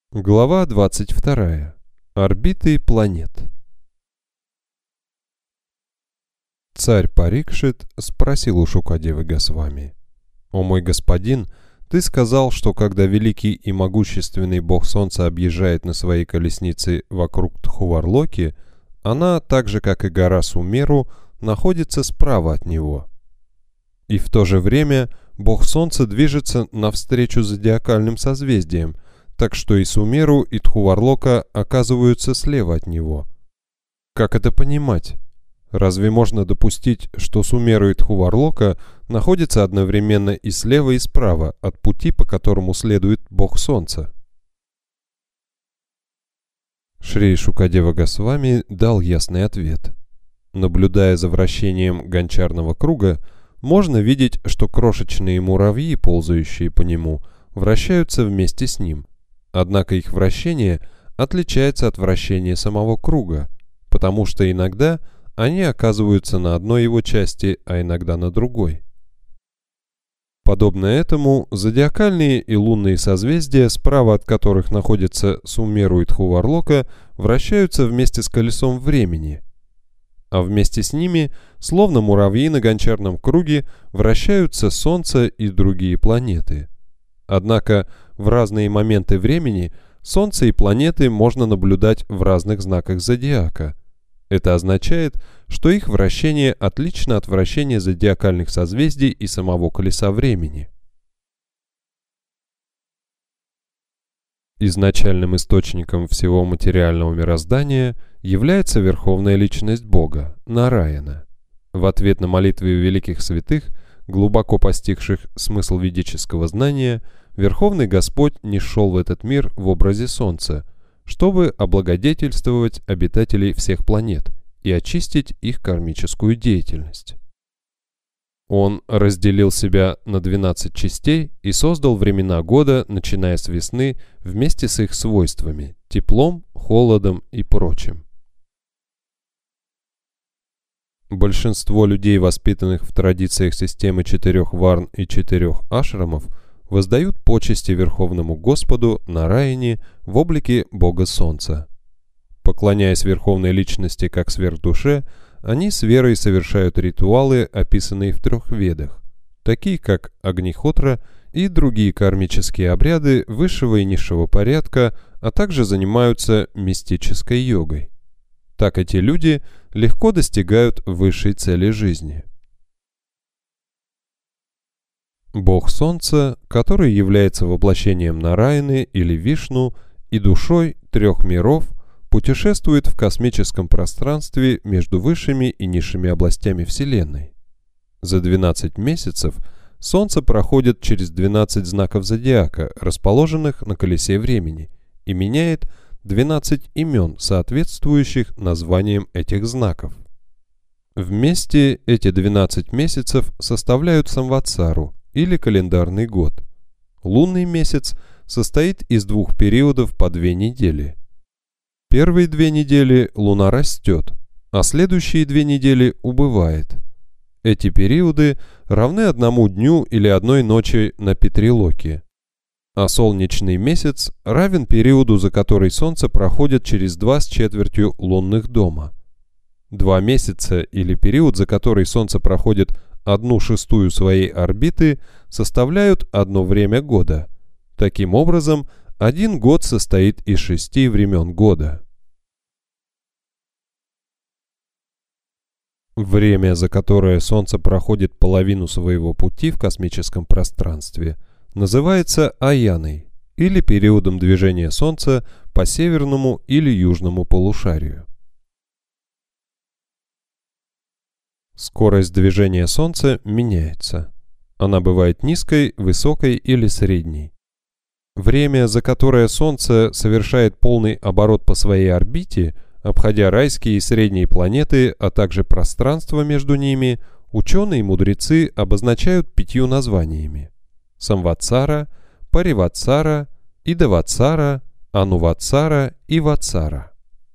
Глава 22. Орбиты планет. Царь Парикшит спросил у Шукадевы Госвами: «О мой господин, ты сказал, что когда великий и могущественный бог Солнца объезжает на своей колеснице вокруг Тхуварлоки, она, так же как и гора Сумеру, находится справа от него. И в то же время бог Солнца движется навстречу зодиакальным созвездиям, так что и Сумеру, и Тхуварлока оказываются слева от него. Как это понимать? Разве можно допустить, что Сумеру и Тхуварлока находятся одновременно и слева, и справа от пути, по которому следует бог Солнца?» Шри Шукадева Госвами дал ясный ответ. Наблюдая за вращением гончарного круга, можно видеть, что крошечные муравьи, ползающие по нему, вращаются вместе с ним. Однако их вращение отличается от вращения самого круга, потому что иногда они оказываются на одной его части, а иногда на другой. Подобно этому, зодиакальные и лунные созвездия, справа от которых находятся Сумеру и Тхуварлока, вращаются вместе с колесом времени, а вместе с ними, словно муравьи на гончарном круге, вращаются Солнце и другие планеты. Однако в разные моменты времени Солнце и планеты можно наблюдать в разных знаках зодиака. Это означает, что их вращение отлично от вращения зодиакальных созвездий и самого колеса времени. Изначальным источником всего материального мироздания является Верховная Личность Бога, Нараяна. В ответ на молитвы великих святых, глубоко постигших смысл ведического знания, Верховный Господь нишел в этот мир в образе Солнца, чтобы облагодетельствовать обитателей всех планет и очистить их кармическую деятельность. Он разделил себя на 12 частей и создал времена года, начиная с весны, вместе с их свойствами – теплом, холодом и прочим. Большинство людей, воспитанных в традициях системы 4 варн и 4 ашрамов, воздают почести Верховному Господу Нараяне в облике Бога Солнца. Поклоняясь Верховной Личности как сверхдуше, они с верой совершают ритуалы, описанные в 3 ведах, такие как Агнихотра и другие кармические обряды высшего и низшего порядка, а также занимаются мистической йогой. Так эти люди легко достигают высшей цели жизни. Бог Солнца, который является воплощением Нараяны или Вишну и душой 3 миров, путешествует в космическом пространстве между высшими и низшими областями Вселенной. За 12 месяцев Солнце проходит через 12 знаков зодиака, расположенных на колесе времени, и меняет 12 имен, соответствующих названиям этих знаков. Вместе эти 12 месяцев составляют самватсару, или календарный год. Лунный месяц состоит из 2 периодов по 2 недели. Первые 2 недели Луна растет, а следующие 2 недели убывает. Эти периоды равны 1 дню или 1 ночи на Питрилоке. А солнечный месяц равен периоду, за который Солнце проходит через 2/4 лунных дома. 2 месяца или период, за который Солнце проходит 1/6 своей орбиты, составляют 1 время года. Таким образом, 1 год состоит из 6 времен года. Время, за которое Солнце проходит половину своего пути в космическом пространстве, называется аяной, или периодом движения Солнца по северному или южному полушарию. Скорость движения Солнца меняется. Она бывает низкой, высокой или средней. Время, за которое Солнце совершает полный оборот по своей орбите, обходя райские и средние планеты, а также пространство между ними, ученые и мудрецы обозначают 5 названиями: Самватсара, Париватсара, Идаватсара, Ануватсара и Ватсара.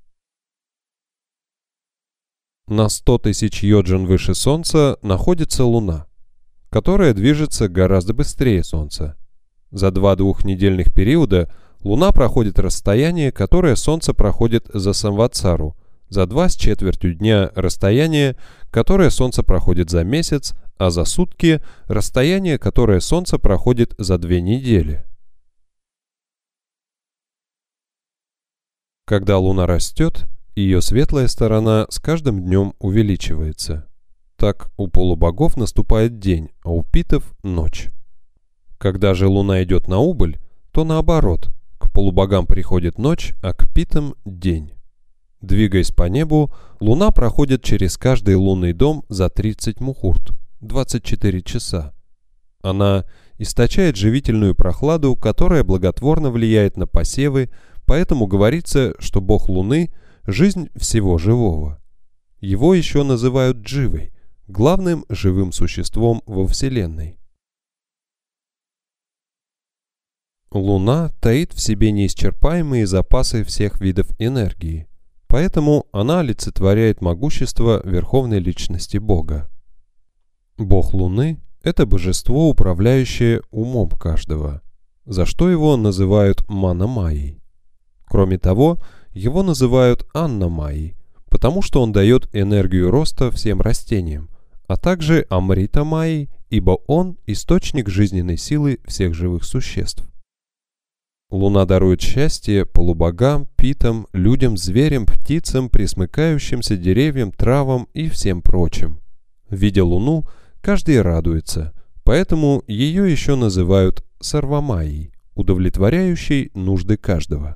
На 100 тысяч йоджин выше Солнца находится Луна, которая движется гораздо быстрее Солнца. За 2 двухнедельных периода Луна проходит расстояние, которое Солнце проходит за Самватсару, за 2,25 дня расстояние, которое Солнце проходит за месяц, а за сутки расстояние, которое Солнце проходит за 2 недели. Когда Луна растет, ее светлая сторона с каждым днем увеличивается. Так у полубогов наступает день, а у питов – ночь. Когда же Луна идет на убыль, то наоборот, к полубогам приходит ночь, а к питам – день. Двигаясь по небу, Луна проходит через каждый лунный дом за 30 мухурт, 24 часа. Она источает живительную прохладу, которая благотворно влияет на посевы, поэтому говорится, что бог Луны – жизнь всего живого. Его еще называют Дживой, главным живым существом во Вселенной. Луна таит в себе неисчерпаемые запасы всех видов энергии, поэтому она олицетворяет могущество Верховной Личности Бога. Бог Луны – это божество, управляющее умом каждого, за что его называют Мана-майей. Кроме того, его называют Анна-майей, потому что он дает энергию роста всем растениям, а также Амрита-майей, ибо он – источник жизненной силы всех живых существ. Луна дарует счастье полубогам, питам, людям, зверям, птицам, пресмыкающимся деревьям, травам и всем прочим. Видя Луну, каждый радуется, поэтому ее еще называют Сарвамайей, удовлетворяющей нужды каждого.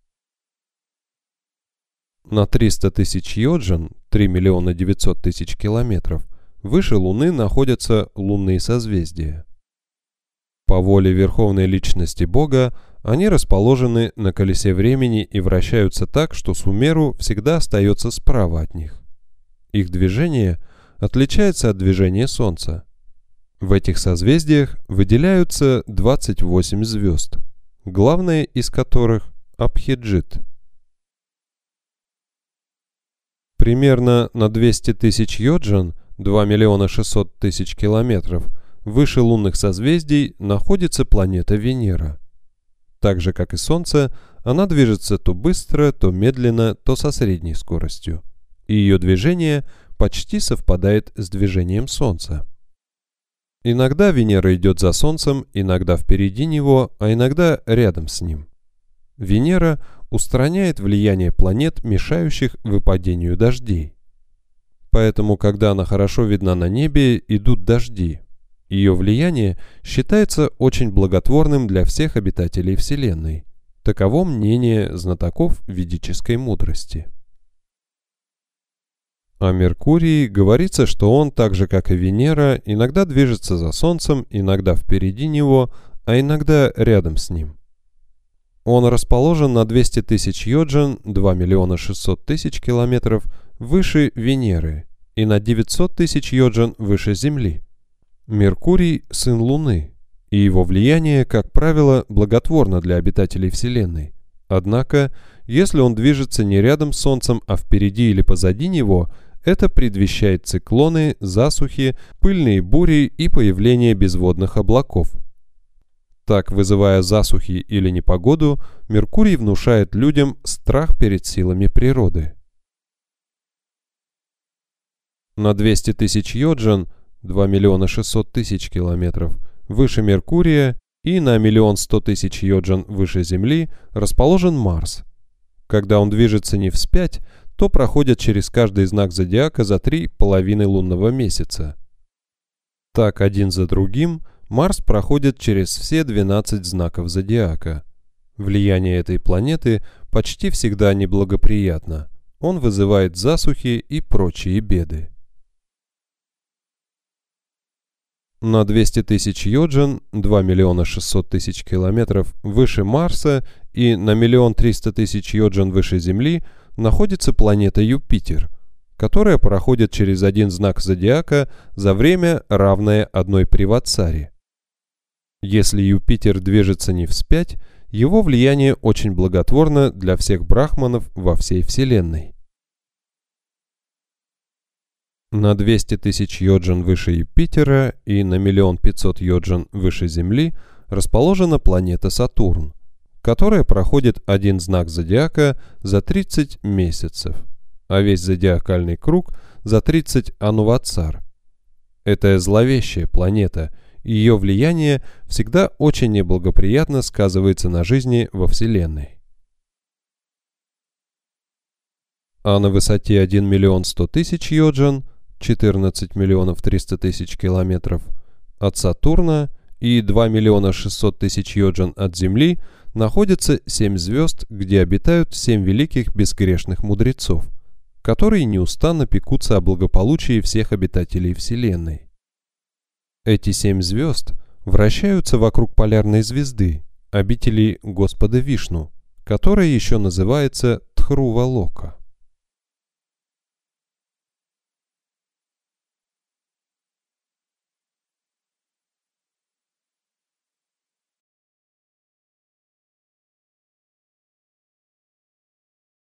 На 300 тысяч йоджан, 3 миллиона 900 тысяч километров, выше Луны находятся лунные созвездия. По воле Верховной Личности Бога они расположены на колесе времени и вращаются так, что Сумеру всегда остается справа от них. Их движение отличается от движения Солнца. В этих созвездиях выделяются 28 звезд, главная из которых – Абхиджит. Примерно на 200 тысяч йоджан, 2 миллиона 600 тысяч километров, выше лунных созвездий находится планета Венера. Так же, как и Солнце, она движется то быстро, то медленно, то со средней скоростью. И ее движение почти совпадает с движением Солнца. Иногда Венера идет за Солнцем, иногда впереди него, а иногда рядом с ним. Венера устраняет влияние планет, мешающих выпадению дождей. Поэтому, когда она хорошо видна на небе, идут дожди. Ее влияние считается очень благотворным для всех обитателей Вселенной. Таково мнение знатоков ведической мудрости. О Меркурии говорится, что он, так же как и Венера, иногда движется за Солнцем, иногда впереди него, а иногда рядом с ним. Он расположен на 200 тысяч йоджан, 2 миллиона 600 тысяч километров, выше Венеры и на 900 тысяч йоджан выше Земли. Меркурий – сын Луны, и его влияние, как правило, благотворно для обитателей Вселенной. Однако, если он движется не рядом с Солнцем, а впереди или позади него, это предвещает циклоны, засухи, пыльные бури и появление безводных облаков. Так, вызывая засухи или непогоду, Меркурий внушает людям страх перед силами природы. На 200 тысяч йоджан, 2 миллиона 600 тысяч километров, выше Меркурия и на 1 100 000 йоджан выше Земли расположен Марс. Когда он движется не вспять, то проходит через каждый знак зодиака за 3 половины лунного месяца. Так, один за другим, Марс проходит через все 12 знаков зодиака. Влияние этой планеты почти всегда неблагоприятно. Он вызывает засухи и прочие беды. На 200 тысяч йоджан, 2 миллиона 600 тысяч километров выше Марса и на 1 300 000 йоджан выше Земли находится планета Юпитер, которая проходит через один знак зодиака за время, равное одной приватсаре. Если Юпитер движется не вспять, его влияние очень благотворно для всех брахманов во всей Вселенной. На 200 тысяч йоджан выше Юпитера и на 1 500 000 йоджан выше Земли расположена планета Сатурн, которая проходит один знак зодиака за 30 месяцев, а весь зодиакальный круг за 30 ануватсар. Это зловещая планета, и ее влияние всегда очень неблагоприятно сказывается на жизни во Вселенной. А на высоте 1 миллион 100 тысяч йоджан, 14 миллионов 300 тысяч километров, от Сатурна и 2 миллиона 600 тысяч йоджан от Земли находятся 7 звезд, где обитают 7 великих безгрешных мудрецов, которые неустанно пекутся о благополучии всех обитателей Вселенной. Эти 7 звезд вращаются вокруг полярной звезды, обители Господа Вишну, которая еще называется Тхрува-лока.